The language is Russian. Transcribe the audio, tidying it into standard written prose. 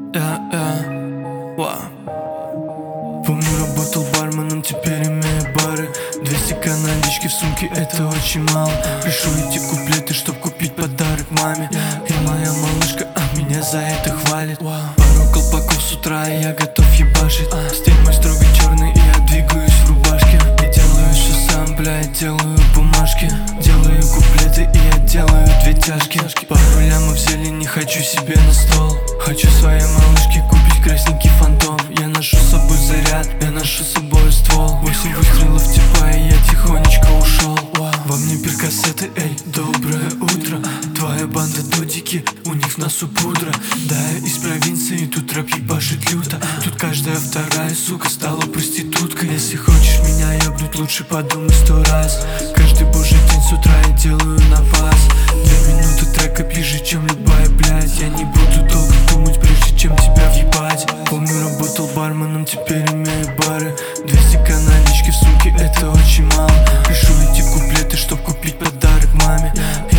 Помню, работал барменом, теперь имею бары. 200 налички в сумке, это очень мало. Пишу эти куплеты, чтоб купить подарок маме. И моя малышка, меня за это хвалит. Пару колпаков с утра, и я готов ебашить. Стиль мой строго черный, и я двигаюсь в рубашке. Я делаю все сам, блядь, делаю бумажки. Делаю куплеты, и я делаю 2 тяжки. Пару лямов зелени хочу себе на стол. Хочу своей малышке купить красненький фантом. Я ношу с собой заряд, я ношу с собой ствол. 8 выстрелов типа, и я тихонечко ушел. Во мне перкассеты, эй, доброе утро. Твоя банда додики, у них в носу пудра. Да, я из провинции, тут рэп ебашит люто. Тут каждая вторая сука стала проституткой. Если хочешь меня ебнуть, лучше подумай 100 раз. Каждый божий день с утра я делаю на вас. 2 минуты трека ближе, чем любая, блядь. Я не буду долго думать, прежде чем тебя въебать. Помню, работал барменом, теперь имею бары. 200 налички в сумке, это очень мало. Пишу эти куплеты, чтоб купить подарок маме.